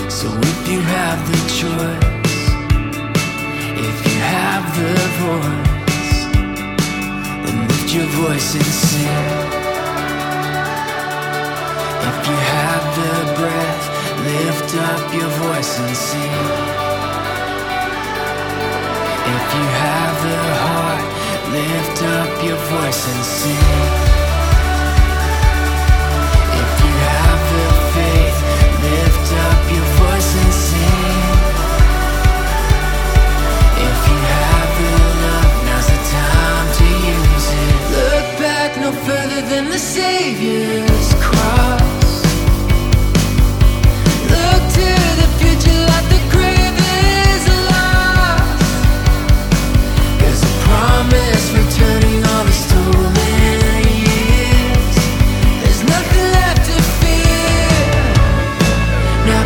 So if you have the choice, if you have the voice, then lift your voice and sing. If you have the breath, lift up your voice and sing. If you have the heart, lift up your voice and sing.